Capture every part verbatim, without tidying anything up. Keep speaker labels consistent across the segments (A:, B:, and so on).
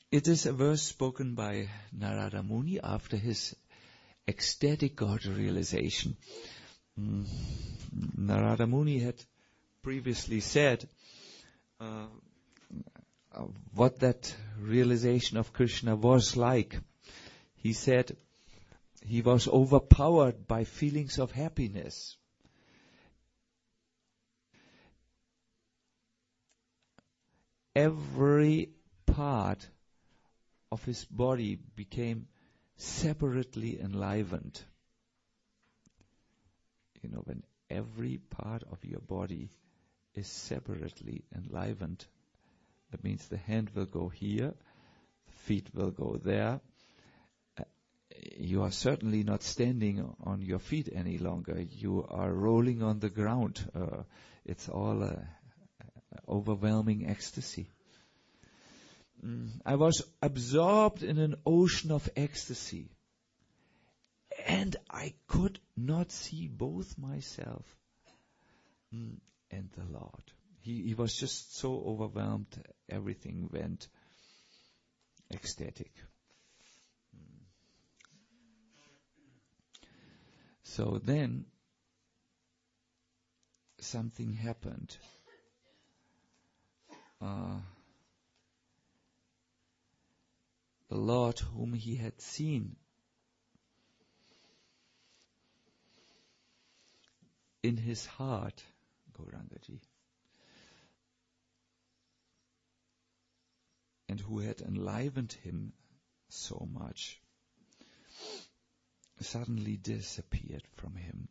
A: It is a verse spoken by Narada Muni after his ecstatic God realization. Mm. Narada Muni had previously said uh, uh, what that realization of Krishna was like. He said he was overpowered by feelings of happiness. Every part of his body became separately enlivened. You know, when every part of your body is separately enlivened, that means the hand will go here, the feet will go there. Uh, you are certainly not standing on your feet any longer. You are rolling on the ground. Uh, it's all a, a overwhelming ecstasy. Mm, I was absorbed in an ocean of ecstasy. And I could not see both myself mm, and the Lord. He, he was just so overwhelmed, everything went ecstatic. Mm. So then, something happened. Uh, the Lord whom he had seen in his heart, Gaurangaji, and who had enlivened him so much, suddenly disappeared from him.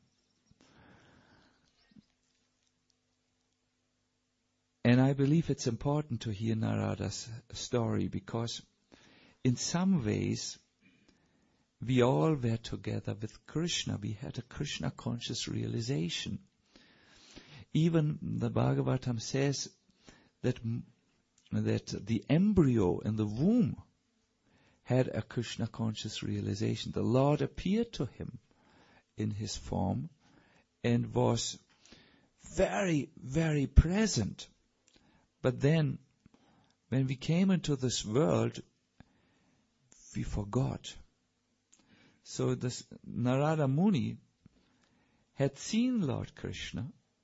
A: And I believe it's important to hear Narada's story because in some ways we all were together with Krishna. We had a Krishna conscious realization. Even the Bhagavatam says that that the embryo in the womb had a Krishna conscious realization. The Lord appeared to him in his form and was very, very present. But then, when we came into this world, we forgot. So this Narada Muni had seen Lord Krishna,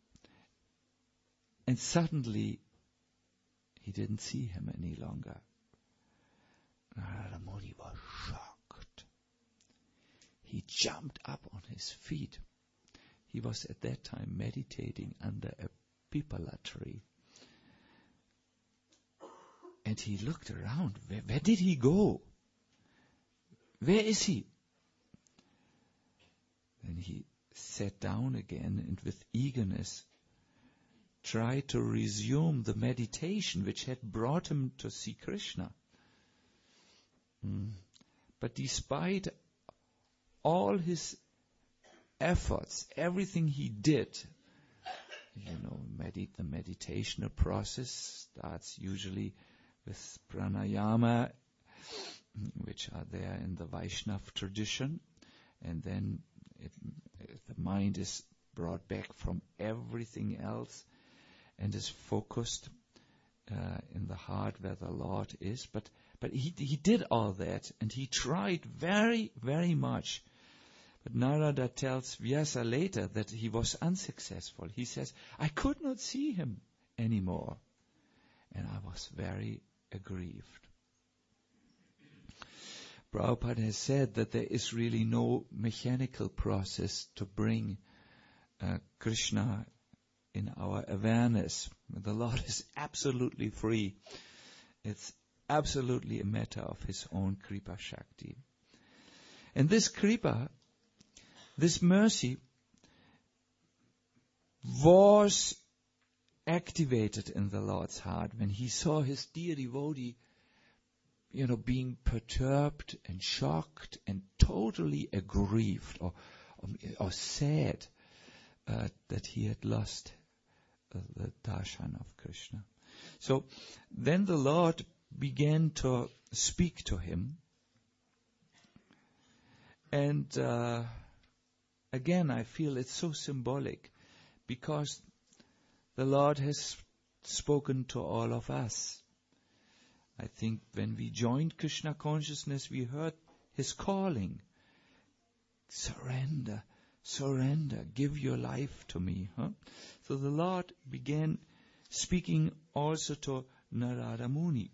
A: and suddenly he didn't see him any longer. Narada Muni was shocked. He jumped up on his feet. He was at that time meditating under a pipala tree. And he looked around. Where, where did he go? Where is he? Then he sat down again and with eagerness tried to resume the meditation which had brought him to see Krishna. Mm. But despite all his efforts, everything he did, you know, medit- the meditational process starts usually with pranayama, which are there in the Vaishnava tradition, and then it, the mind is brought back from everything else and is focused uh, in the heart where the Lord is. But but he he did all that, and he tried very, very much. But Narada tells Vyasa later that he was unsuccessful. He says, I could not see him anymore. And I was very aggrieved. Prabhupada has said that there is really no mechanical process to bring uh, Krishna in our awareness. The Lord is absolutely free. It's absolutely a matter of His own Kripa Shakti. And this Kripa, this mercy, was activated in the Lord's heart when He saw His dear devotee, you know, being perturbed and shocked and totally aggrieved or or, or sad uh, that he had lost uh, the darshan of Krishna. So then the Lord began to speak to him, and uh, again I feel it's so symbolic because the Lord has spoken to all of us. I think when we joined Krishna consciousness, we heard his calling. Surrender, surrender, give your life to me. Huh? So the Lord began speaking also to Narada Muni.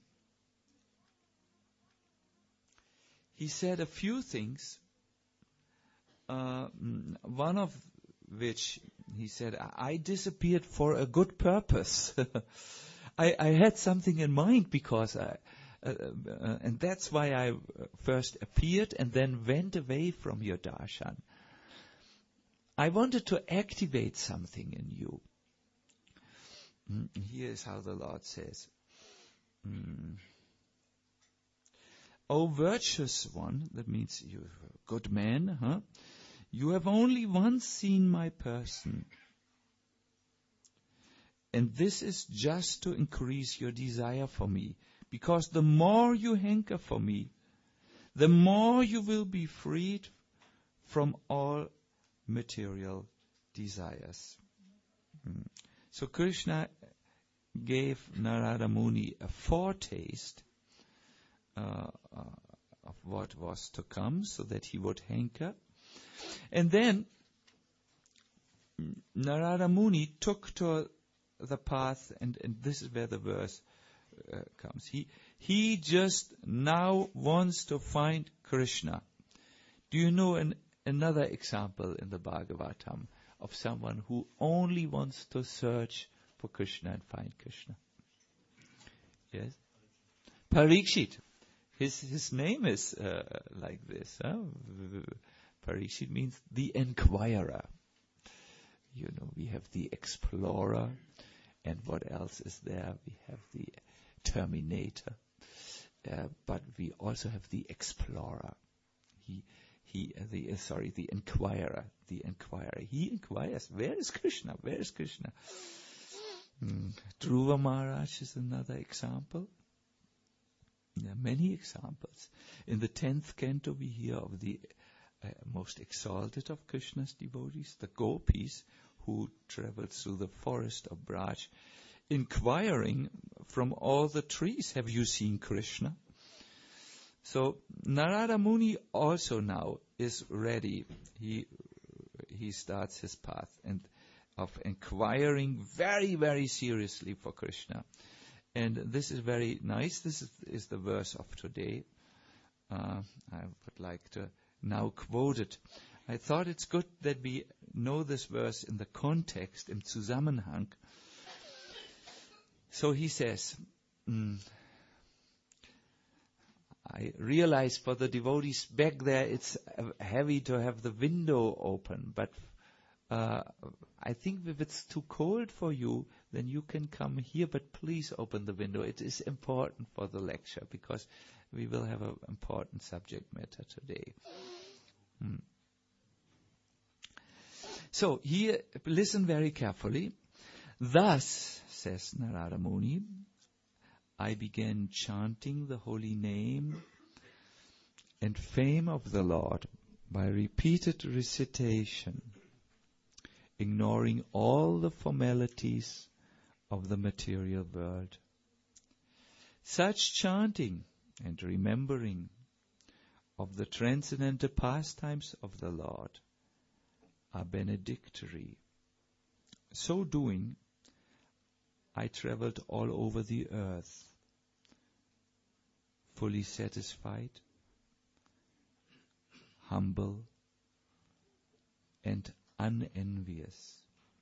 A: He said a few things, uh, one of which he said, I disappeared for a good purpose. I, I had something in mind because I, uh, uh, and that's why I first appeared and then went away from your darshan. I wanted to activate something in you. Mm, here is how the Lord says, mm, O virtuous one, that means you're a good man, huh? You have only once seen my person. And this is just to increase your desire for me. Because the more you hanker for me, the more you will be freed from all material desires. Mm. So Krishna gave Narada Muni a foretaste uh, uh, of what was to come, so that he would hanker. And then Narada Muni took to the path, and, and this is where the verse uh, comes. He he just now wants to find Krishna. Do you know an, another example in the Bhagavatam of someone who only wants to search for Krishna and find Krishna? Yes, Parikshit. His his name is uh, like this. Huh? Parikshit means the inquirer. You know, we have the explorer, and what else is there? We have the terminator, uh, but we also have the explorer. He he uh, the uh, sorry the inquirer, the inquirer. He inquires, where is Krishna? Where is Krishna? Mm. Dhruva Maharaj is another example. There are many examples. In the tenth canto, we hear of the uh, most exalted of Krishna's devotees, the gopis, who traveled through the forest of Braj, inquiring from all the trees, have you seen Krishna? So Narada Muni also now is ready. He he starts his path and of inquiring very, very seriously for Krishna. And this is very nice. This is, is the verse of today. Uh, I would like to now quote it. I thought it's good that we know this verse in the context, im Zusammenhang. So he says, mm, I realize for the devotees back there it's heavy to have the window open, but uh, I think if it's too cold for you, then you can come here, but please open the window. It is important for the lecture because we will have an important subject matter today. Hmm. So here, listen very carefully. Thus, says Narada Muni, I began chanting the holy name and fame of the Lord by repeated recitation, ignoring all the formalities of the material world. Such chanting and remembering of the transcendental pastimes of the Lord are benedictory. So doing, I traveled all over the earth, fully satisfied, humble, and unenvious.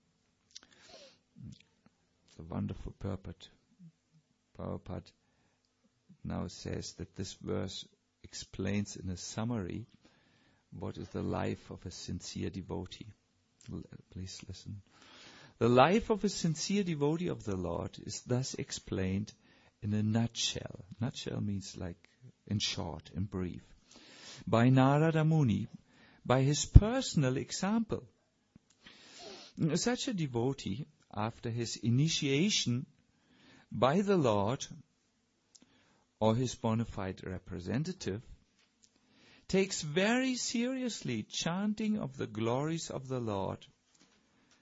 A: It's a wonderful purport. Prabhupada now says that this verse explains in a summary what is the life of a sincere devotee. L- please listen. The life of a sincere devotee of the Lord is thus explained in a nutshell. Nutshell means like in short, in brief. By Narada Muni, by his personal example. Such a devotee, after his initiation by the Lord or his bona fide representative, takes very seriously chanting of the glories of the Lord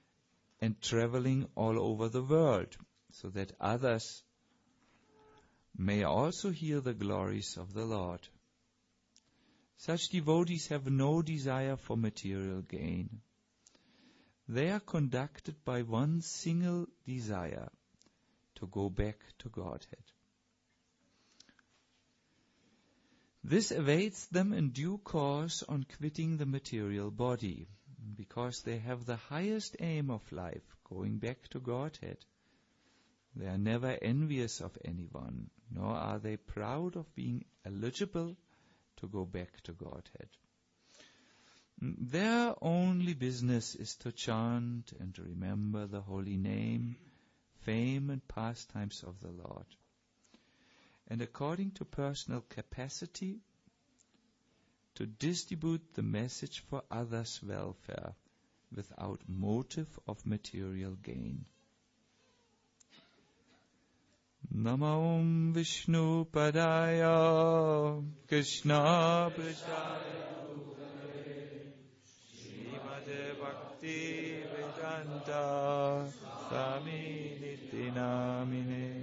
A: and traveling all over the world, so that others may also hear the glories of the Lord. Such devotees have no desire for material gain. They are conducted by one single desire, to go back to Godhead. This awaits them in due course on quitting the material body, because they have the highest aim of life, going back to Godhead. They are never envious of anyone, nor are they proud of being eligible to go back to Godhead. Their only business is to chant and to remember the holy name, fame and pastimes of the Lord. And according to personal capacity, to distribute the message for others' welfare without motive of material gain. Namo Om Vishnu Padaya Krishna Prasaya Srimate Bhakti Vedanta Swami Niti Namine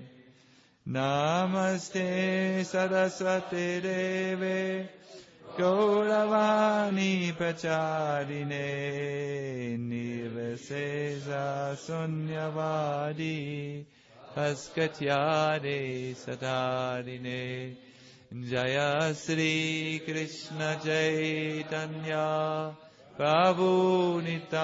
A: Namaste Saraswati Deve Gauravani Pacharine Nirvasesa Sunyavadi Haskatyade Sadarine Jaya Sri Krishna Chaitanya Prabhu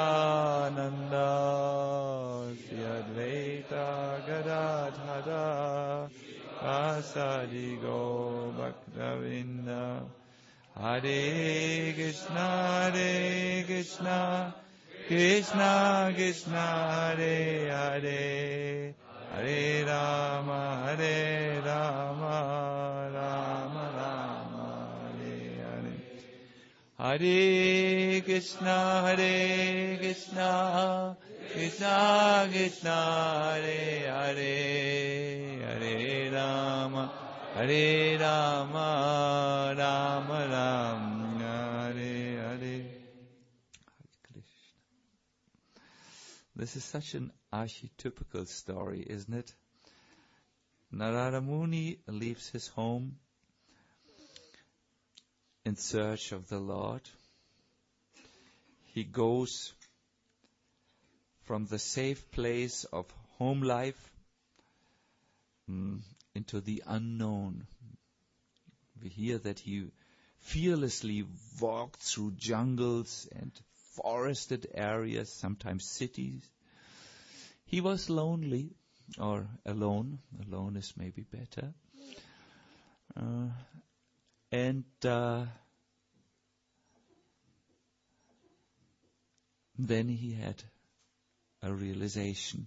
A: Nityananda Sri Advaita Gadadhara Asadi Go Bhaktavinda Hare Krishna Hare Krishna Krishna Krishna Hare Hare Hare Rama Hare Rama Rama Rama Hare Hare Hare Krishna Hare Krishna Krishna Krishna Hare Hare Hare Rama Hare Rama Rama Rama Hare Hare. This is such an archetypical story, isn't it? Narada Muni leaves his home in search of the Lord. He goes from the safe place of home life mm, into the unknown. We hear that he fearlessly walked through jungles and forested areas, sometimes cities. He was lonely, or alone. Alone is maybe better. Uh, and uh, then he had a realization.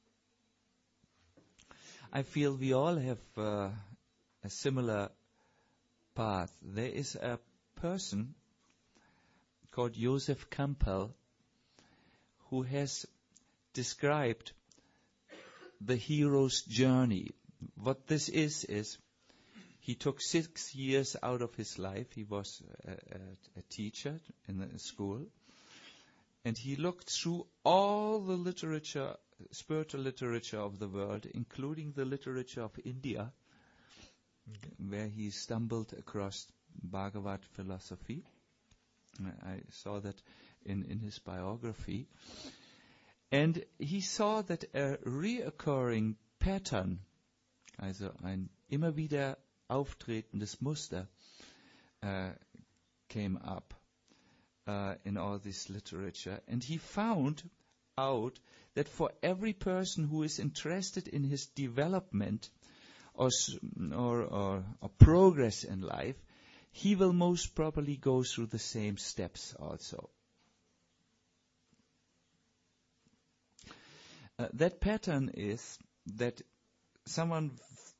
A: I feel we all have uh, a similar path. There is a person called Joseph Campbell who has described the hero's journey. What this is, is he took six years out of his life. He was a, a, a teacher in a school. And he looked through all the literature, spiritual literature of the world, including the literature of India, where he stumbled across Bhagavad philosophy. I saw that in, in his biography. And he saw that a reoccurring pattern, also ein immer wieder auftretendes Muster, uh, came up uh, in all this literature. And he found out that for every person who is interested in his development or, or, or, or progress in life, he will most probably go through the same steps also. Uh, that pattern is that someone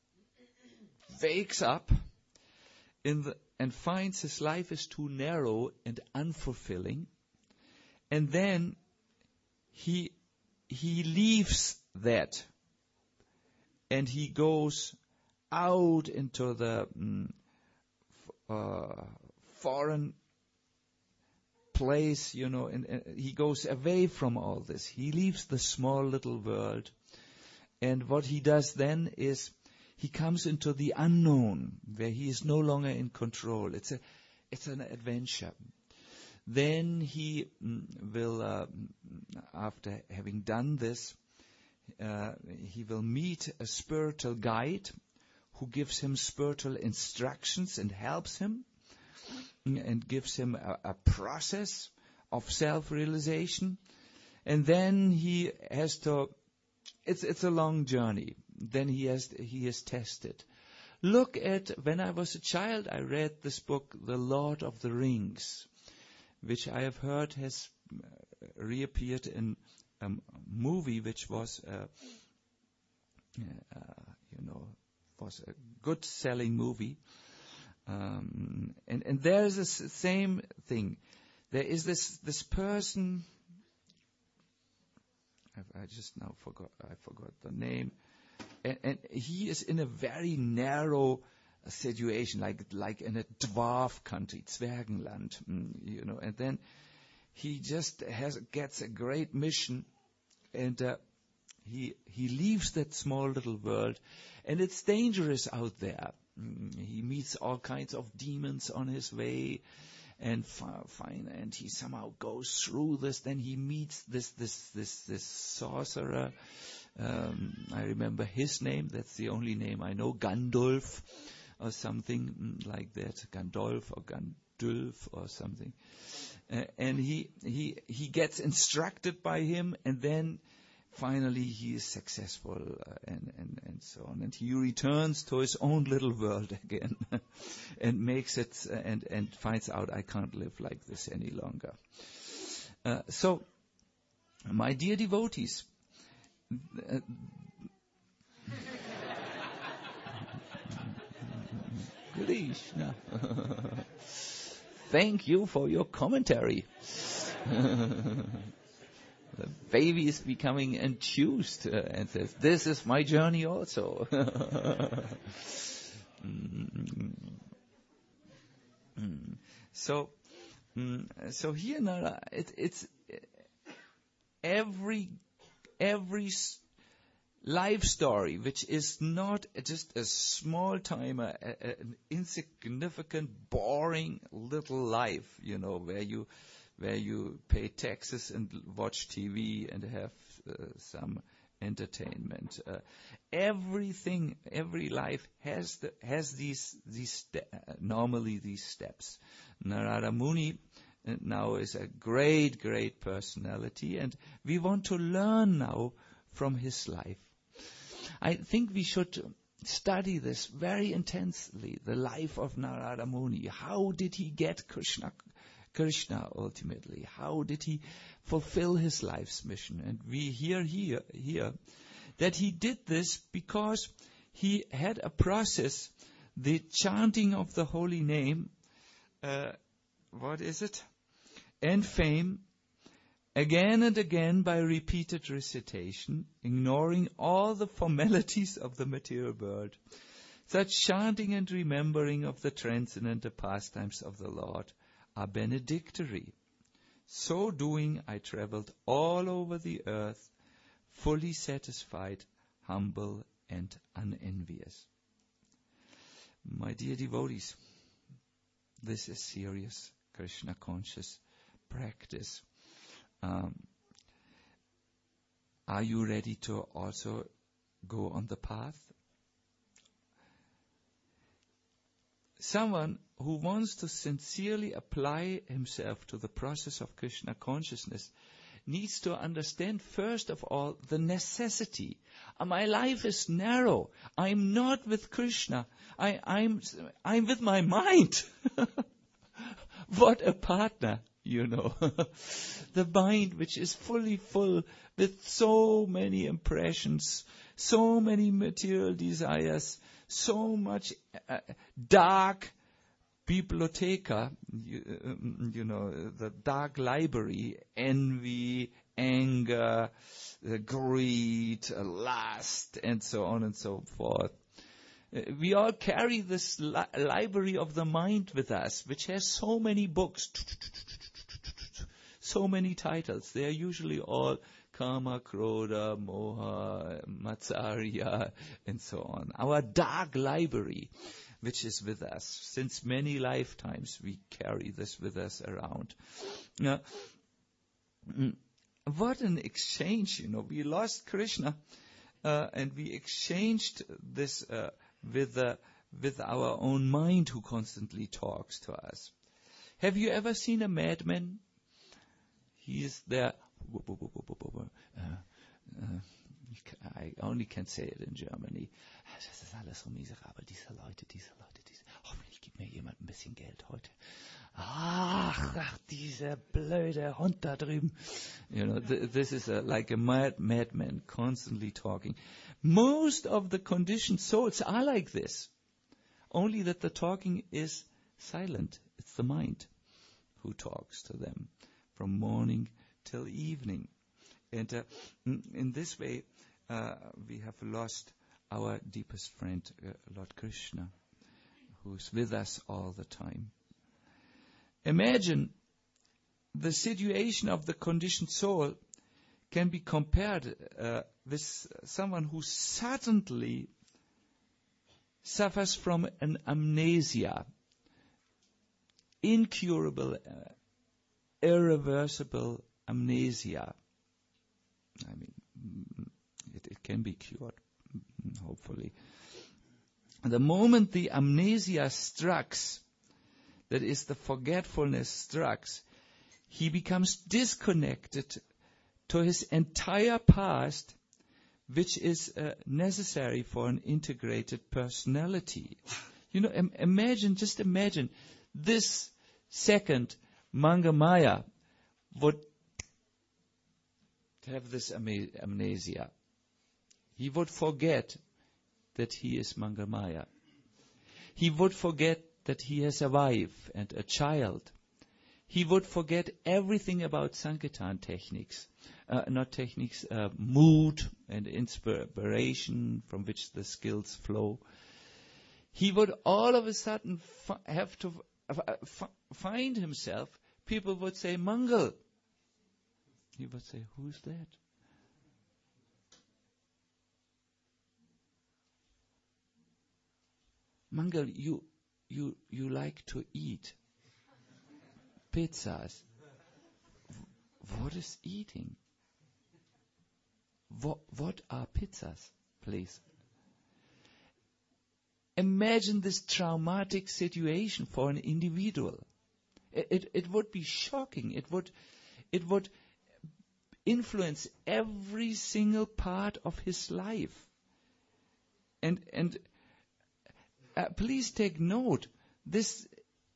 A: wakes up in the, and finds his life is too narrow and unfulfilling, and then he he leaves that and he goes out into the mm, uh, foreign place, you know, and, and he goes away from all this. He leaves the small little world, and what he does then is he comes into the unknown, where he is no longer in control. It's a, it's an adventure. Then he mm, will, uh, after having done this, uh, he will meet a spiritual guide who gives him spiritual instructions and helps him and gives him a, a process of self-realization. And then he has to, it's it's a long journey. Then he has he is tested. Look at, when I was a child, I read this book, The Lord of the Rings, which I have heard has reappeared in a movie which was, uh, uh, you know, was a good selling movie. Um, and, and there is the same thing. There is this, this person, I, I just now forgot, I forgot the name. And, and he is in a very narrow situation, like like in a dwarf country, Zwergenland, you know. And then he just has gets a great mission, and uh, he he leaves that small little world, and it's dangerous out there. He meets all kinds of demons on his way, and fine, and he somehow goes through this. Then he meets this this this this sorcerer. Um, I remember his name. That's the only name I know. Gandalf, or something like that. Gandalf or Gandulf or something. Uh, and he he he gets instructed by him, and then finally he is successful, uh, and, and and so on. And he returns to his own little world again, and makes it uh, and and finds out, I can't live like this any longer. Uh, so, my dear devotees. Uh, Krishna. Thank you for your commentary. The baby is becoming enthused uh, and says, "This is my journey also." mm. Mm. So, mm, so here, Nara, it, it's every. Every life story, which is not just a small timer, a, a, an insignificant, boring little life, you know, where you where you pay taxes and watch T V and have uh, some entertainment. Uh, everything, every life has the, has these these ste- uh, normally these steps. Narada Muni now is a great, great personality, and we want to learn now from his life. I think we should study this very intensely, the life of Narada Muni. How did he get Krishna, Krishna ultimately? How did he fulfill his life's mission? And we hear here, here that he did this because he had a process, the chanting of the holy name, uh, what is it? And fame, again and again by repeated recitation, ignoring all the formalities of the material world. Such chanting and remembering of the transcendental pastimes of the Lord are benedictory. So doing, I traveled all over the earth, fully satisfied, humble, and unenvious. My dear devotees, this is serious Krishna conscious practice. Um, are you ready to also go on the path? Someone who wants to sincerely apply himself to the process of Krishna consciousness needs to understand, first of all, the necessity. Uh, my life is narrow. I'm not with Krishna. I, I'm, I'm with my mind. What a partner, you know. The mind which is fully full with so many impressions, so many material desires, so much uh, dark bibliotheca, you, uh, you know, the dark library, envy, anger, uh, greed, uh, lust, and so on and so forth. Uh, we all carry this li- library of the mind with us, which has so many books, so many titles. They are usually all Kama, Krodha, Moha, Matsarya, and so on. Our dark library, which is with us. Since many lifetimes we carry this with us around. Now, what an exchange, you know. We lost Krishna, uh, and we exchanged this uh, with uh, with our own mind, who constantly talks to us. Have you ever seen a madman? He is there. Uh, uh, I only can say it in Germany. Das ist alles so miserabel, diese Leute, diese Leute, diese. Hoffentlich gibt mir jemand ein bisschen Geld heute. Ach, ach, dieser blöde Hund da drüben. You know, th- this is a, like a mad madman constantly talking. Most of the conditioned souls are like this. Only that the talking is silent. It's the mind who talks to them from morning till evening. And uh, in this way, uh, we have lost our deepest friend, uh, Lord Krishna, who's with us all the time. Imagine the situation of the conditioned soul can be compared uh, with someone who suddenly suffers from an amnesia, incurable, uh, irreversible amnesia. I mean, it, it can be cured, hopefully. The moment the amnesia strikes, that is, the forgetfulness strikes, he becomes disconnected to his entire past, which is uh, necessary for an integrated personality. You know, im- imagine, just imagine, this second, Mangamaya would have this am- amnesia. He would forget that he is Mangamaya. He would forget that he has a wife and a child. He would forget everything about Sankirtan techniques, uh, not techniques, uh, mood and inspiration from which the skills flow. He would all of a sudden f- have to f- f- find himself. People would say, Mangal. He would say, who's that? Mangal, you, you, you like to eat pizzas. What is eating? What, what are pizzas, please? Imagine this traumatic situation for an individual. It, it, it would be shocking. It would, it would influence every single part of his life. And, and uh, please take note, this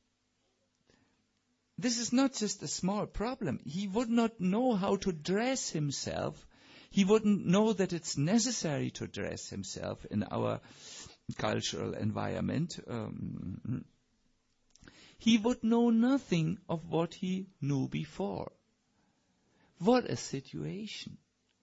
A: This is not just a small problem. He would not know how to dress himself. He wouldn't know that it's necessary to dress himself in our cultural environment. Um, he would know nothing of what he knew before. What a situation.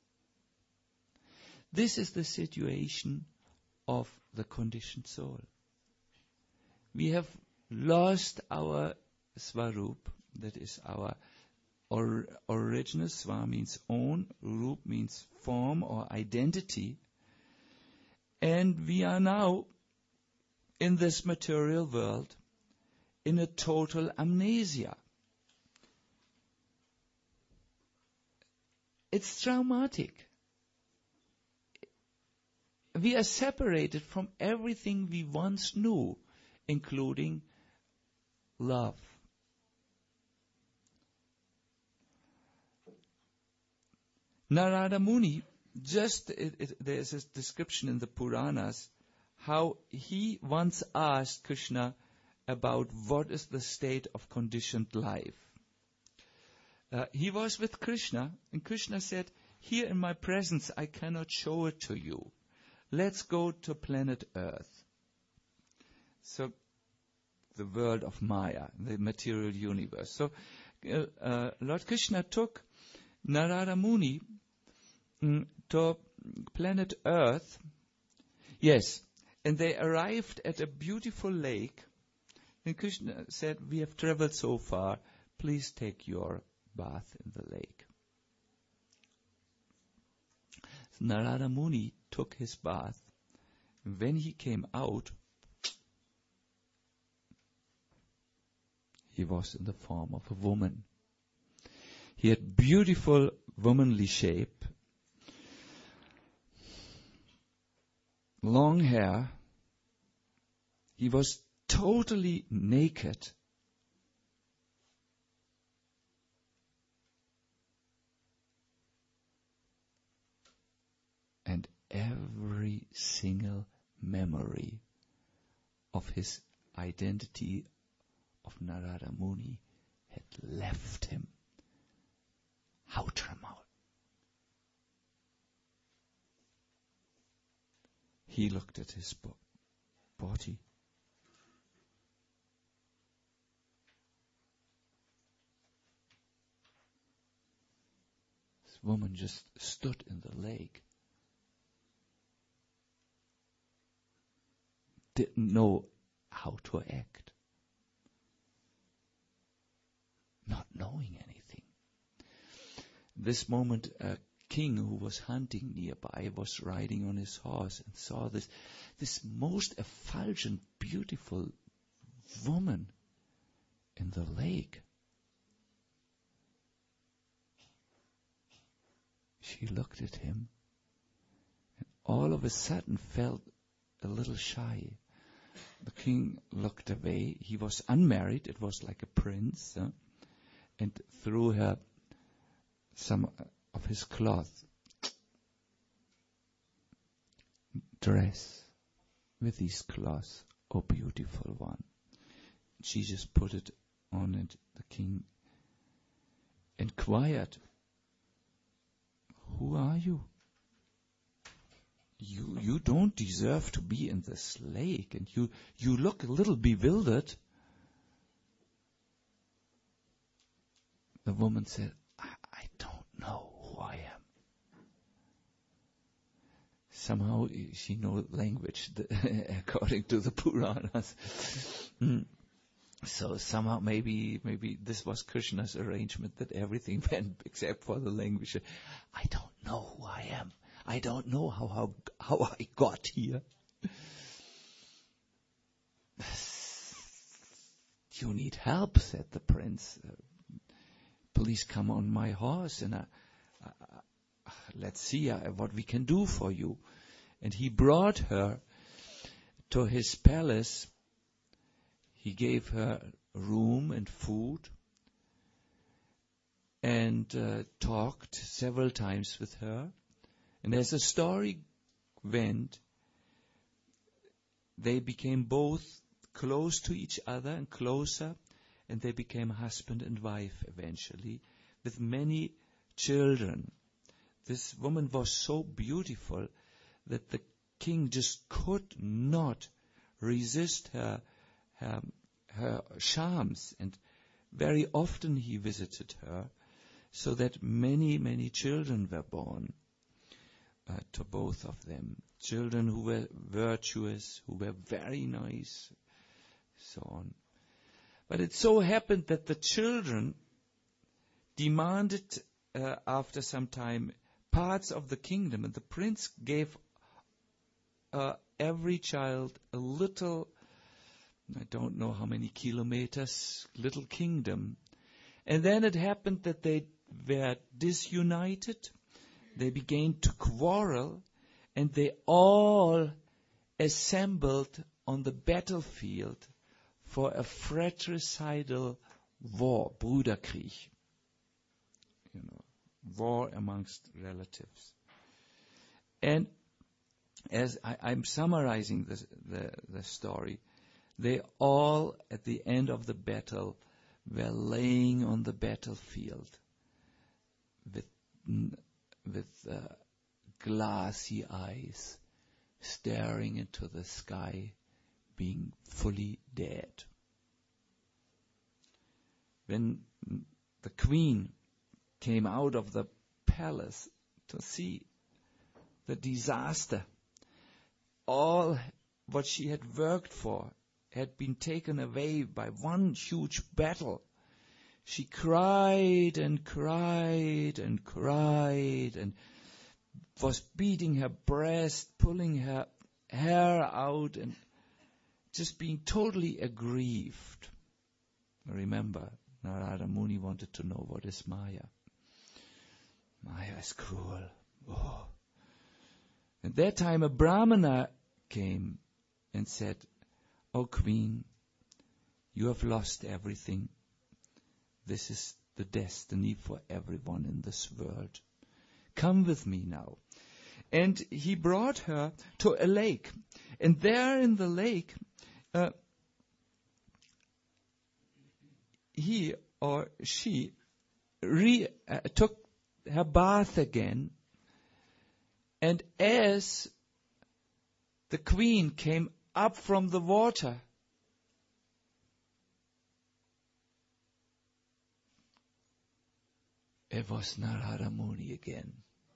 A: This is the situation of the conditioned soul. We have lost our Swarup, that is our or, original. Swa means own, Rup means form or identity. And we are now in this material world in a total amnesia. It's traumatic. We are separated from everything we once knew, including love. Narada Muni, just it, it, there's a description in the Puranas how he once asked Krishna about what is the state of conditioned life. Uh, he was with Krishna, and Krishna said, here in my presence I cannot show it to you. Let's go to planet Earth. So, the world of Maya, the material universe. So, uh, uh, Lord Krishna took Narada Muni mm, to planet Earth. Yes, and they arrived at a beautiful lake. And Krishna said, we have traveled so far, please take your bath in the lake. Narada Muni took his bath. And when he came out, he was in the form of a woman. He had beautiful womanly shape, long hair. He was totally naked. And every single memory of his identity of Narada Muni had left him. Hautramau. He looked at his bo- body. This woman just stood in the lake. Didn't know how to act. Not knowing anything. This moment, a king who was hunting nearby was riding on his horse and saw this, this most effulgent, beautiful woman in the lake. She looked at him and all of a sudden felt a little shy. The king looked away. He was unmarried. It was like a prince. Huh? And threw her some of his cloth. Dress with these cloths, oh beautiful one. She just put it on, and the king inquired, who are you? You you don't deserve to be in this lake, and you, you look a little bewildered. The woman said, I, I don't know who I am. Somehow she knows language according to the Puranas. Mm. So somehow maybe maybe this was Krishna's arrangement that everything went except for the language. I don't know who I am. I don't know how how, how I got here. You need help, said the prince. Uh, please come on my horse and uh, uh, let's see uh, what we can do for you. And he brought her to his palace. He gave her room and food and uh, talked several times with her. And as the story went, they became both close to each other and closer, and they became husband and wife eventually, with many children. This woman was so beautiful that the king just could not resist her, her, her charms, and very often he visited her, so that many, many children were born uh, to both of them. Children who were virtuous, who were very nice, so on. But it so happened that the children demanded uh, after some time parts of the kingdom, and the prince gave uh, every child a little, I don't know how many kilometers, little kingdom. And then it happened that they were disunited, they began to quarrel, and they all assembled on the battlefield for a fratricidal war, Bruderkrieg, you know, war amongst relatives. And as I, I'm summarizing this, the, the story, they all, at the end of the battle, were laying on the battlefield with, with uh, glassy eyes, staring into the sky, being fully dead. When the queen came out of the palace to see the disaster, all what she had worked for had been taken away by one huge battle. She cried and cried and cried and was beating her breast, pulling her hair out, and just being totally aggrieved. Remember, Narada Muni wanted to know what is Maya. Maya is cruel. Oh. At that time a Brahmana came and said, "O Queen, you have lost everything. This is the destiny for everyone in this world. Come with me now." And he brought her to a lake. And there in the lake, uh, he or she re, uh, took her bath again. And as the queen came up from the water, it was Narada Muni again.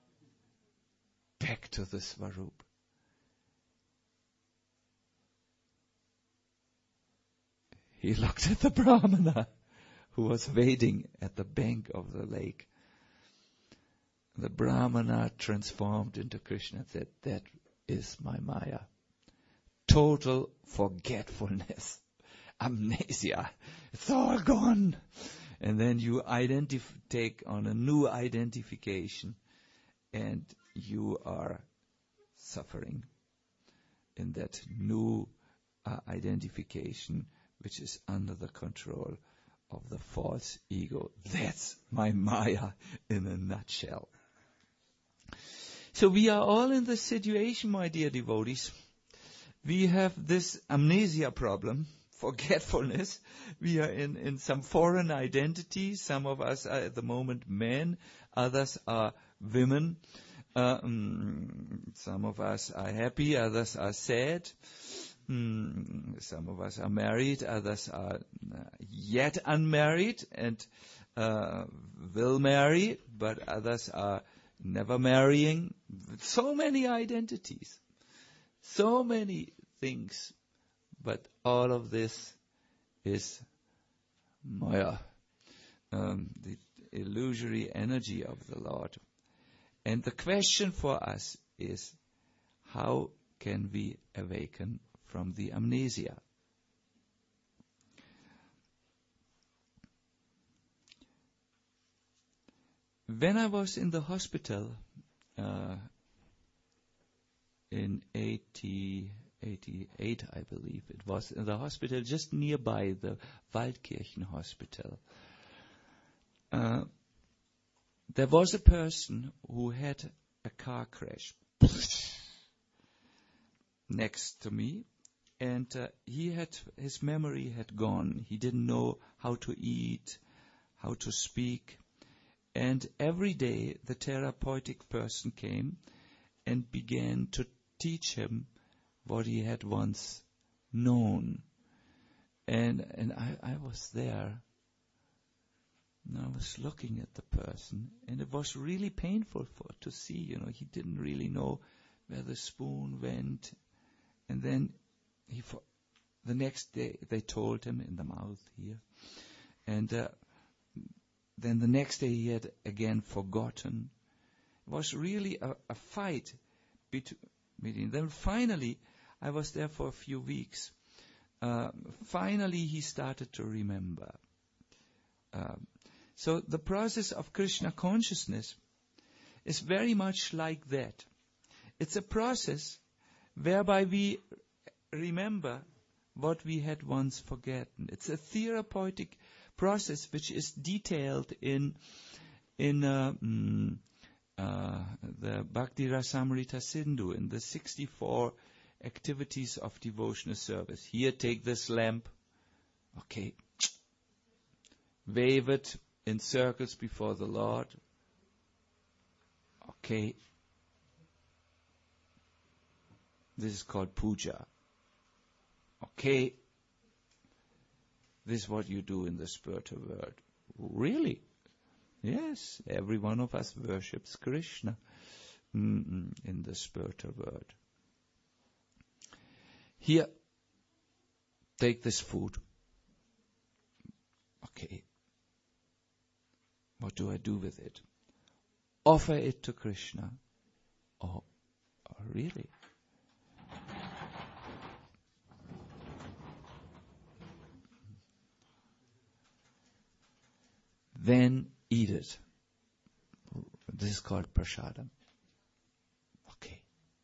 A: Back to the Svarup. He looked at the Brahmana who was waiting at the bank of the lake. The Brahmana transformed into Krishna and said, "That is my Maya." Total forgetfulness. Amnesia. It's all gone. And then you identif- take on a new identification, and you are suffering in that new uh, identification, which is under the control of the false ego. That's my Maya in a nutshell. So we are all in this situation, my dear devotees. We have this amnesia problem, forgetfulness. We are in, in some foreign identity. Some of us are at the moment men, others are women. Uh, um, some of us are happy, others are sad. Mm, some of us are married, others are uh, yet unmarried and uh, will marry, but others are never marrying. So many identities, so many things, but all of this is Maya, um, the illusory energy of the Lord. And the question for us is, how can we awaken from the amnesia? When I was in the hospital uh, in eighty, eighty-eight, I believe it was, in the hospital just nearby, the Waldkirchen Hospital, uh, there was a person who had a car crash next to me, and uh, he had his memory had gone. He didn't know how to eat, how to speak. And every day the therapeutic person came and began to teach him what he had once known. And and I, I was there. And I was looking at the person, and it was really painful for to see. You know, he didn't really know where the spoon went. And then he, for, the next day they told him in the mouth here. And uh, then the next day he had again forgotten. It was really a, a fight between them. Finally, I was there for a few weeks. Uh, finally, he started to remember. Uh, so the process of Krishna consciousness is very much like that. It's a process whereby we remember what we had once forgotten. It's a therapeutic process which is detailed in in uh, mm, uh, the Bhakti Rasamrita Sindhu, in the sixty-four activities of devotional service. Here, take this lamp. Okay. Wave it in circles before the Lord. Okay. This is called puja. Okay. This is what you do in the spiritual world. Really? Yes, every one of us worships Krishna mm, in the spiritual world. Here, take this food. Okay. What do I do with it? Offer it to Krishna. Oh, oh really? Then eat it. This is called prasadam. Okay.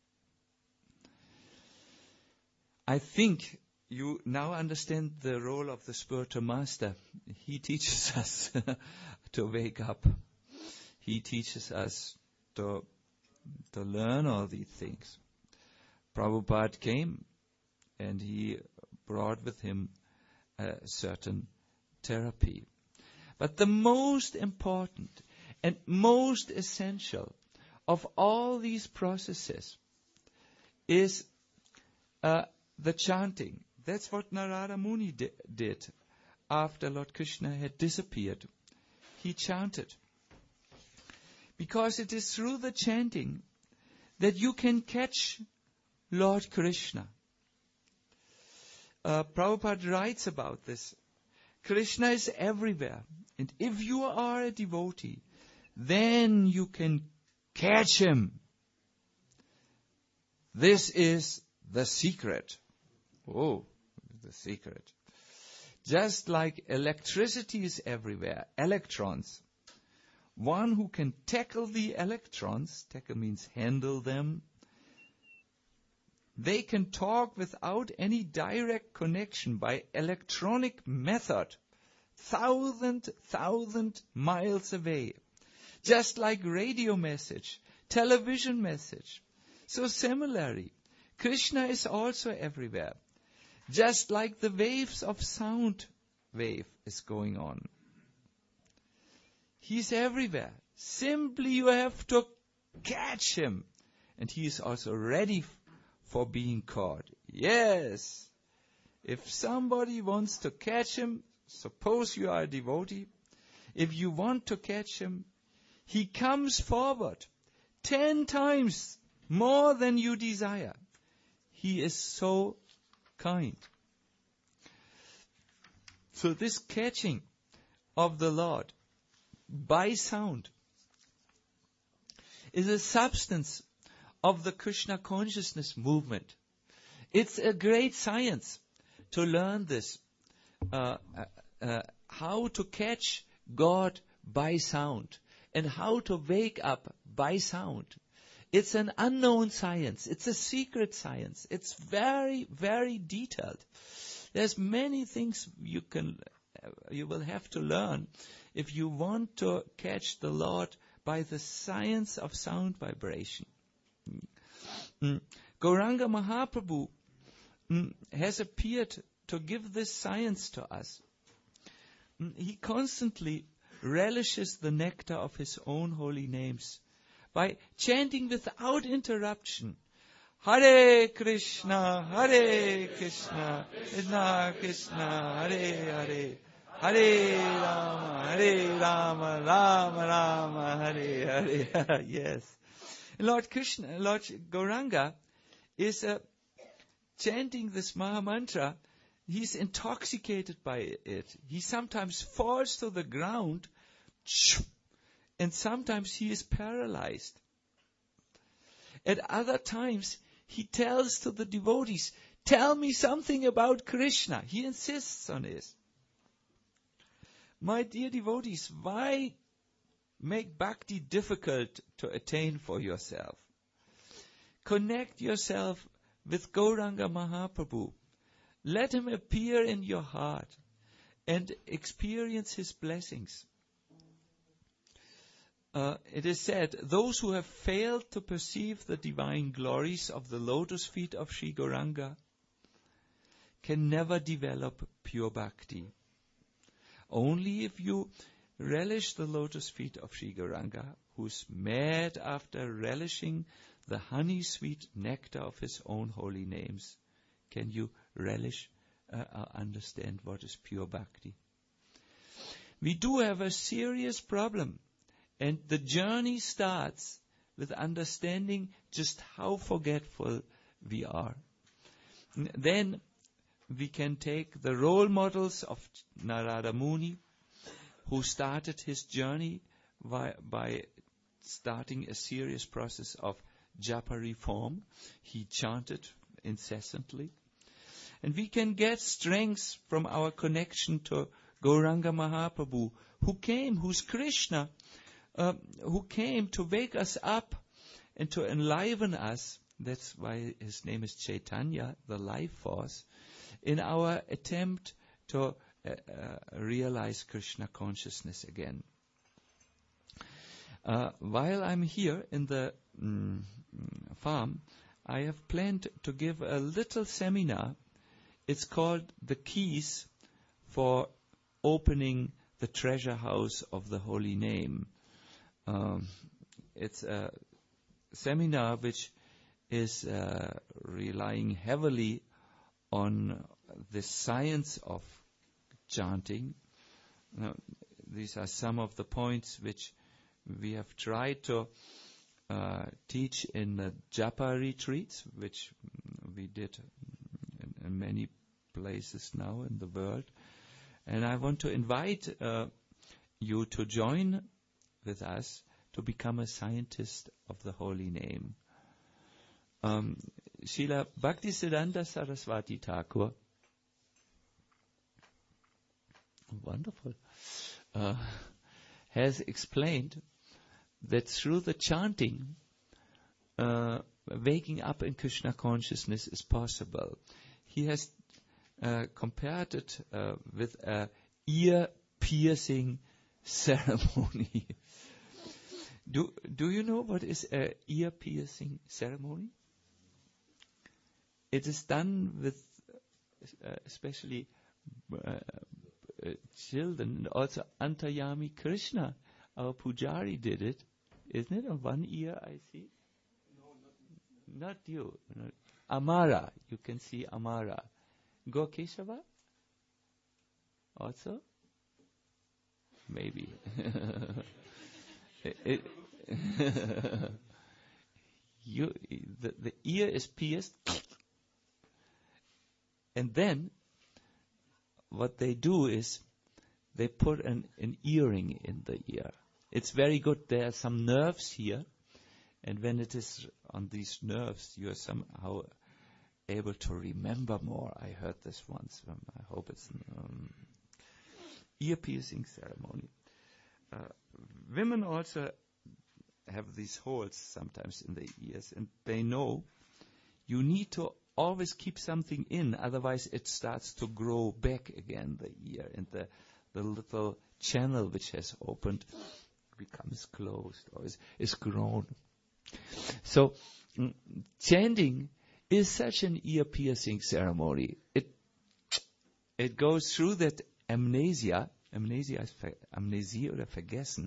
A: I think you now understand the role of the spiritual master. He teaches us to wake up. He teaches us to, to learn all these things. Prabhupada came and he brought with him a certain therapy. But the most important and most essential of all these processes is uh, the chanting. That's what Narada Muni di- did after Lord Krishna had disappeared. He chanted. Because it is through the chanting that you can catch Lord Krishna. Uh, Prabhupada writes about this. Krishna is everywhere. And if you are a devotee, then you can catch him. This is the secret. Oh, the secret. Just like electricity is everywhere, electrons. One who can tackle the electrons, tackle means handle them, they can talk without any direct connection by electronic method, thousand, thousand miles away. Just like radio message, television message. So similarly, Krishna is also everywhere. Just like the waves of sound wave is going on. He's everywhere. Simply you have to catch him. And he is also ready f- for being caught. Yes. If somebody wants to catch him, suppose you are a devotee, if you want to catch him, he comes forward ten times more than you desire. He is so kind. So this catching of the Lord by sound is a substance of the Krishna consciousness movement. It's a great science to learn this, uh, uh, uh, how to catch God by sound and how to wake up by sound. It's an unknown science. It's a secret science. It's very, very detailed. There's many things you can, uh, you will have to learn if you want to catch the Lord by the science of sound vibration. Mm. Gauranga Mahaprabhu mm, has appeared to give this science to us. Mm, he constantly relishes the nectar of his own holy names by chanting without interruption, Hare Krishna, Hare Krishna, Krishna Krishna, Hare Hare, Hare Rama, Hare Rama, Rama Rama, Hare Hare. Yes. Lord Krishna, Lord Gauranga is uh, chanting this Maha Mantra. He's intoxicated by it. He sometimes falls to the ground and sometimes he is paralyzed. At other times, he tells to the devotees, tell me something about Krishna. He insists on this. My dear devotees, why make bhakti difficult to attain for yourself? Connect yourself with Gauranga Mahaprabhu. Let him appear in your heart and experience his blessings. Uh, it is said, those who have failed to perceive the divine glories of the lotus feet of Sri Gauranga can never develop pure bhakti. Only if you relish the lotus feet of Sri Gauranga, who's mad after relishing the honey-sweet nectar of his own holy names, can you relish, uh, uh, understand what is pure bhakti. We do have a serious problem. And the journey starts with understanding just how forgetful we are. Then we can take the role models of Narada Muni, who started his journey by, by starting a serious process of Japari form. He chanted incessantly. And we can get strength from our connection to Gauranga Mahaprabhu, who came, who's Krishna, uh, who came to wake us up and to enliven us. That's why his name is Chaitanya, the life force, in our attempt to uh, uh, realize Krishna consciousness again. Uh, while I'm here in the mm, farm, I have planned to give a little seminar. It's called The Keys for Opening the Treasure House of the Holy Name. Um, it's a seminar which is uh, relying heavily on the science of chanting. Now, these are some of the points which we have tried to uh, teach in the Japa retreats, which we did in, in many places now in the world. And I want to invite uh, you to join with us to become a scientist of the holy name. Um, Srila Bhaktisiddhanta Saraswati Thakur, wonderful, uh, has explained that through the chanting, uh, waking up in Krishna consciousness is possible. He has uh, compared it uh, with a ear-piercing ceremony. do Do you know what is a ear-piercing ceremony? It is done with uh, especially uh, uh, children, and also Antayami Krishna, our Pujari, did it. Isn't it on one ear, I see?
B: No, not,
A: not you. Not. Amara, you can see Amara. Gokeshava? Also? Maybe. it, it you, the, the ear is pierced. And then, what they do is, they put an, an earring in the ear. It's very good. There are some nerves here, and when it is on these nerves, you are somehow able to remember more. I heard this once. Um, I hope it's um, ear-piercing ceremony. Uh, women also have these holes sometimes in the ears, and they know you need to always keep something in, otherwise it starts to grow back again, the ear, and the, the little channel which has opened becomes closed or is, is grown. So, mm, chanting is such an ear-piercing ceremony. It it goes through that amnesia, amnesia is ver, Amnesie oder Vergessen,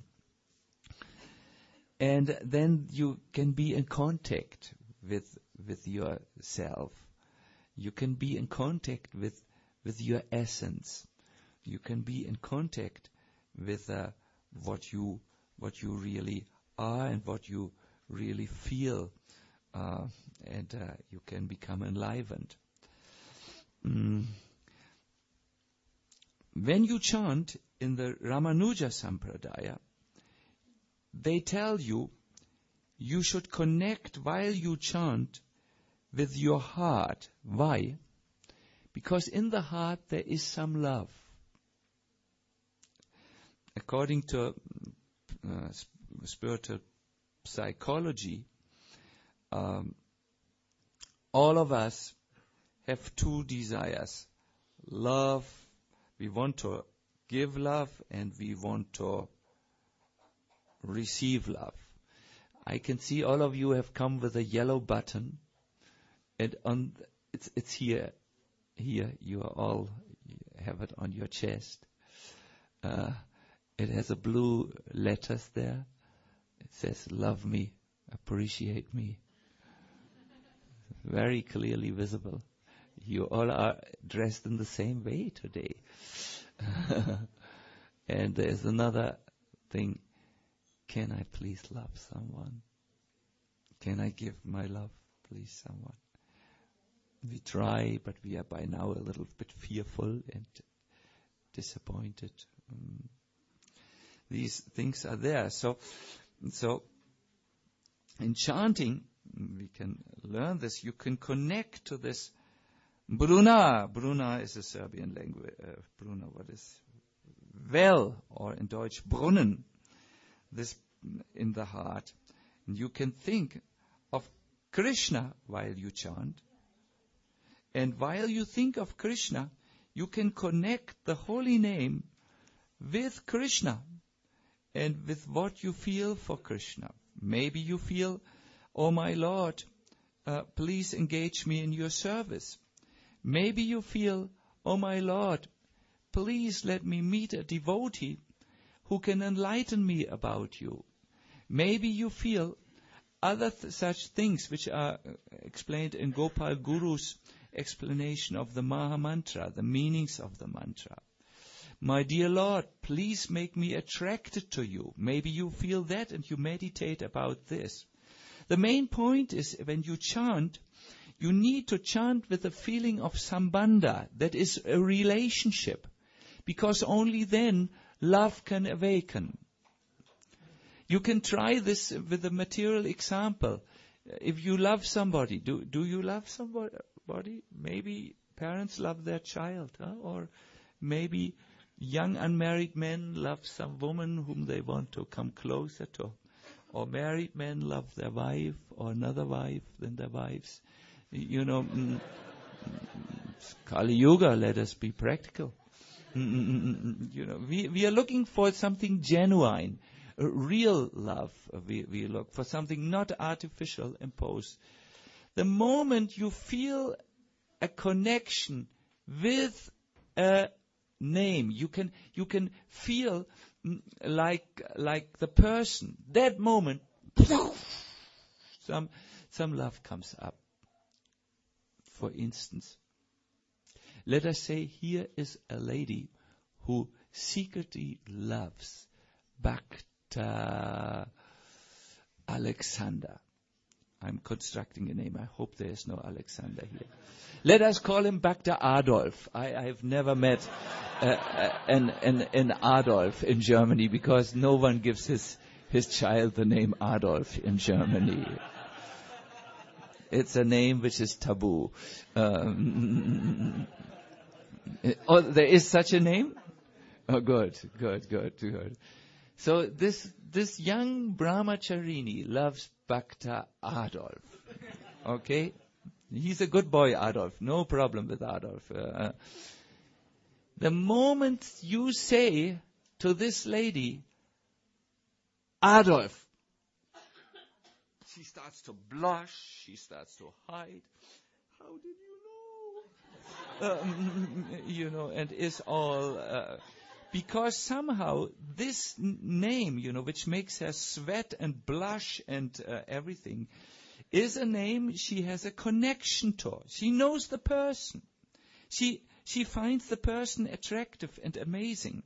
A: and then you can be in contact with with yourself. You can be in contact with with your essence. You can be in contact with uh, what you what you really are and what you really feel, uh, and uh, you can become enlivened. Mm. When you chant in the Ramanuja Sampradaya, they tell you you should connect while you chant with your heart. Why? Because in the heart there is some love. According to uh, spiritual psychology, um, all of us have two desires. Love, we want to give love, and we want to receive love. I can see all of you have come with a yellow button, and on th- it's it's here, here you are all you have it on your chest. Uh, it has a blue letters there. It says, "Love me, appreciate me." Very clearly visible. You all are dressed in the same way today. And there's another thing. Can I please love someone? Can I give my love, please, someone? We try, but we are by now a little bit fearful and disappointed. Um, these things are there. So, so in chanting, we can learn this. You can connect to this Bruna. Bruna is a Serbian language. Uh, Bruna, what is well, or in Deutsch Brunnen. This in the heart. And you can think of Krishna while you chant. And while you think of Krishna, you can connect the holy name with Krishna and with what you feel for Krishna. Maybe you feel, oh my Lord, uh, please engage me in your service. Maybe you feel, oh my Lord, please let me meet a devotee who can enlighten me about you. Maybe you feel other th- such things which are explained in Gopal Guru's explanation of the Maha Mantra, the meanings of the mantra. My dear Lord, please make me attracted to you. Maybe you feel that and you meditate about this. The main point is when you chant, you need to chant with a feeling of sambandha, that is a relationship, because only then love can awaken. You can try this with a material example. If you love somebody, do, do you love somebody? Maybe parents love their child, huh? Or maybe young unmarried men love some woman whom they want to come closer to. Or married men love their wife or another wife than their wives. You know, mm, Kali Yuga, let us be practical. Mm, you know, we, we are looking for something genuine, uh, real love. Uh, we, we look for something not artificial, imposed. The moment you feel a connection with a name, you can you can feel mm, like like the person. That moment, some some love comes up. For instance, let us say here is a lady who secretly loves Bhakta Alexander. I'm constructing a name. I hope there is no Alexander here. Let us call him Bhakta Adolf. I, I have never met uh, uh, an, an, an Adolf in Germany because no one gives his, his child the name Adolf in Germany. It's a name which is taboo. Um, oh, there is such a name? Oh, good, good, good, good. So this this young brahmacharini loves Bhakta Adolf. Okay? He's a good boy, Adolf. No problem with Adolf. Uh, the moment you say to this lady, Adolf, she starts to blush, she starts to hide. How did you know? Um, you know, and is all... Uh, because somehow this n- name, you know, which makes her sweat and blush and uh, everything, is a name she has a connection to. She knows the person. She she finds the person attractive and amazing.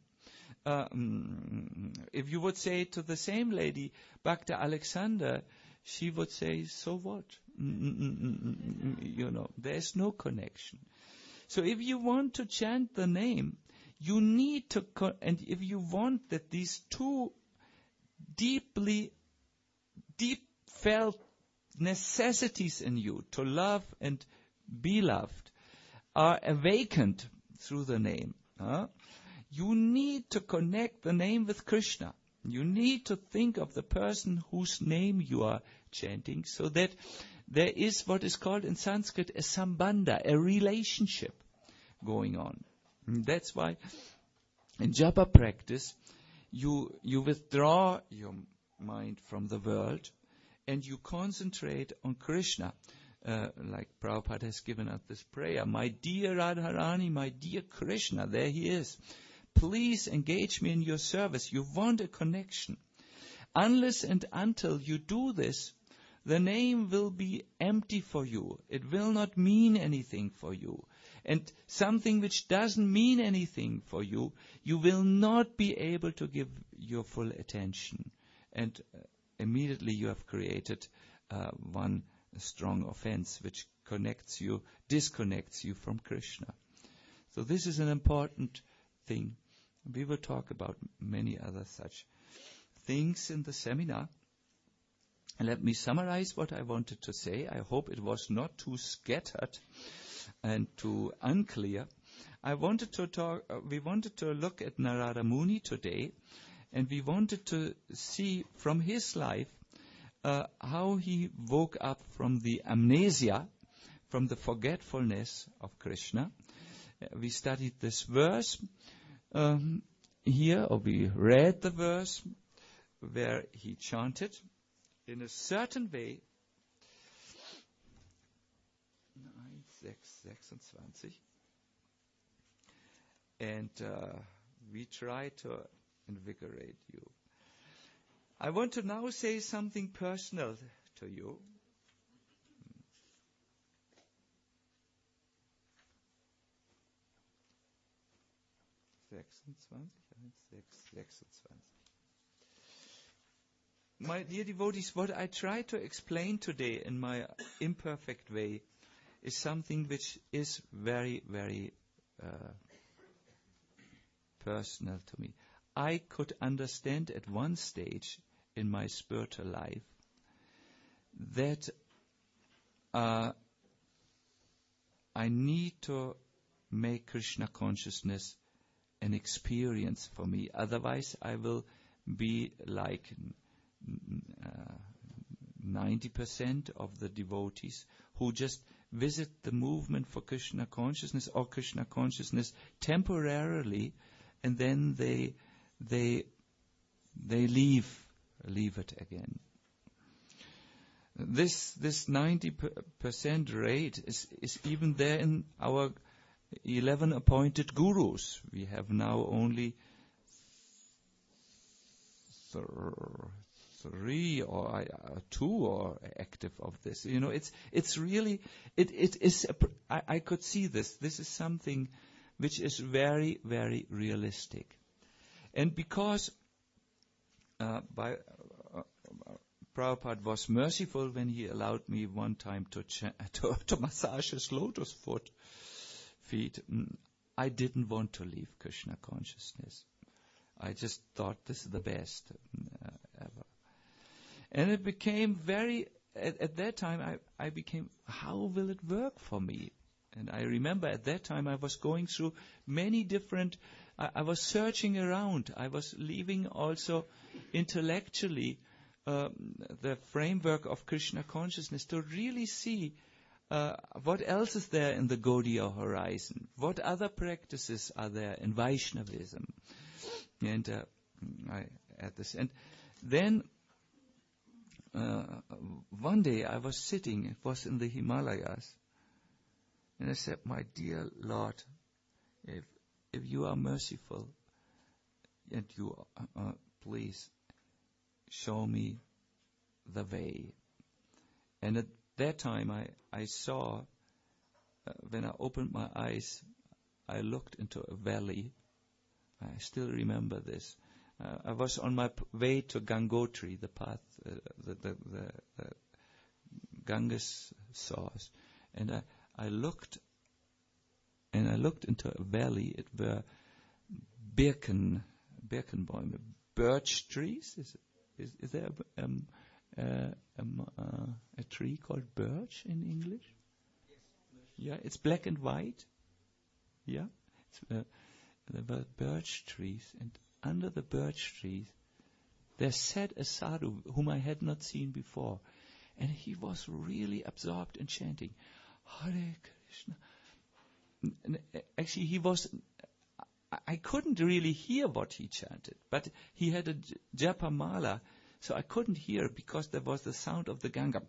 A: Um, if you would say to the same lady, Bhakta Alexander, she would say, so what? Mm-mm-mm-mm-mm, you know, there's no connection. So if you want to chant the name, you need to, co- and if you want that these two deeply, deep felt necessities in you to love and be loved are awakened through the name, huh? You need to connect the name with Krishna. You need to think of the person whose name you are chanting so that there is what is called in Sanskrit a sambandha, a relationship going on. And that's why in japa practice, you you withdraw your mind from the world and you concentrate on Krishna. Uh, like Prabhupada has given us this prayer, my dear Radharani, my dear Krishna, there he is. Please engage me in your service. You want a connection. Unless and until you do this, the name will be empty for you. It will not mean anything for you. And something which doesn't mean anything for you, you will not be able to give your full attention. And uh, immediately you have created uh, one strong offense which connects you, disconnects you from Krishna. So this is an important thing. We will talk about many other such things in the seminar. let me summarize what I wanted to say. I hope it was not too scattered and too unclear. I wanted to talk, uh, we wanted to look at Narada Muni today, and we wanted to see from his life uh, how he woke up from the amnesia, from the forgetfulness of Krishna. Uh, we studied this verse um, here, or we read the verse where he chanted in a certain way. nine, six, twenty-six. And uh, we try to invigorate you. I want to now say something personal to you. My dear devotees, what I try to explain today in my imperfect way is something which is very, very uh, personal to me. I could understand at one stage in my spiritual life that uh, I need to make Krishna consciousness an experience for me. Otherwise, I will be like uh, ninety percent of the devotees who just visit the movement for Krishna consciousness or Krishna consciousness temporarily, and then they they they leave leave it again. This this ninety percent rate is is even there in our eleven appointed gurus. We have now only th- three or uh, two or active of this. You know, it's it's really it it is. A pr- I, I could see this. This is something which is very very realistic, and because uh, by uh, uh, Prabhupada was merciful when he allowed me one time to cha- to, to massage his lotus foot. Feet. I didn't want to leave Krishna consciousness. I just thought this is the best uh, ever. And it became very, at, at that time I, I became, how will it work for me? And I remember at that time I was going through many different, I, I was searching around. I was leaving also intellectually uh, the framework of Krishna consciousness to really see Uh, what else is there in the Gaudiya horizon? What other practices are there in Vaishnavism? And uh, I at this, and then uh, one day I was sitting. It was in the Himalayas, and I said, "My dear Lord, if if you are merciful, and you uh, please show me the way." And at that time, I, I saw, uh, when I opened my eyes, I looked into a valley. I still remember this. Uh, I was on my p- way to Gangotri, the path, uh, the, the, the, the Ganges source. And I, I looked, and I looked into a valley. It were Birken, Birkenbäume, birch trees. Is, is, is there a, um, Uh, um, uh, a tree called birch in English?
B: Yes.
A: Yeah, it's black and white. Yeah, it's, uh, there were birch trees, and under the birch trees there sat a sadhu whom I had not seen before, and he was really absorbed in chanting Hare Krishna. And actually, he was. I couldn't really hear what he chanted, but he had a japa mala. So I couldn't hear because there was the sound of the Ganga.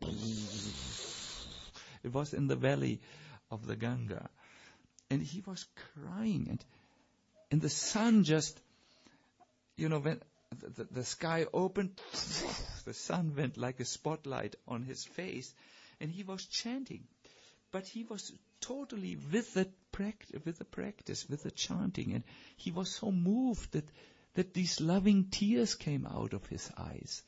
A: It was in the valley of the Ganga. And he was crying. And, and the sun just, you know, when the, the, the sky opened, the sun went like a spotlight on his face. And he was chanting. But he was totally with the, pract- with the practice, with the chanting. And he was so moved that that these loving tears came out of his eyes.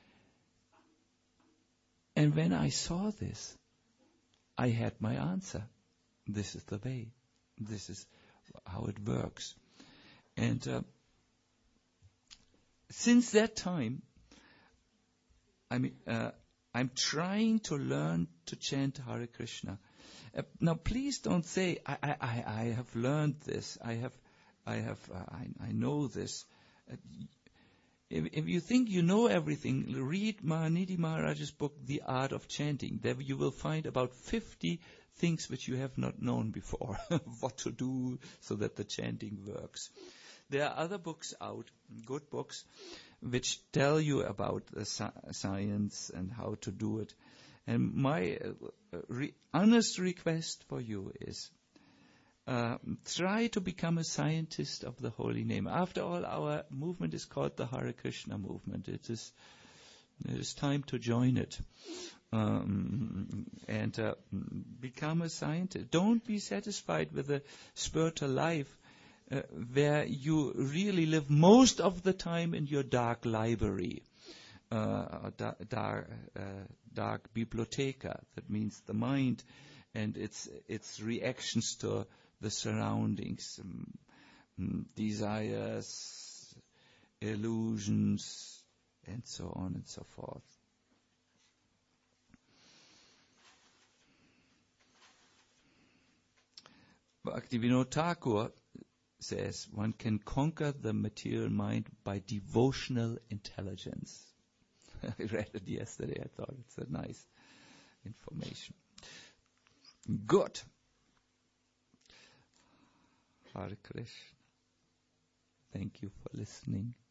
A: And when I saw this, I had my answer. This is the way. This is how it works. And uh, since that time, I mean, uh, I'm trying to learn to chant Hare Krishna. Uh, now, please don't say, I, I, I, I have learned this. I have, I have, uh, I, I know this. Uh, if, if you think you know everything, read Mahanidhi Maharaj's book, The Art of Chanting. There you will find about fifty things which you have not known before. What to do so that the chanting works. There are other books out, good books, which tell you about the sci- science and how to do it. And my uh, re- honest request for you is, uh, try to become a scientist of the holy name. After all, our movement is called the Hare Krishna movement. It is, it is time to join it. Um, and uh, become a scientist. Don't be satisfied with a spiritual life uh, where you really live most of the time in your dark library, uh, da- dark, uh, dark bibliotheca. That means the mind and its its reactions to the surroundings, um, desires, illusions, and so on and so forth. Bhaktivinoda Thakur says one can conquer the material mind by devotional intelligence. I read it yesterday. I thought it's a nice information. Good. Hare Krishna. Thank you for listening.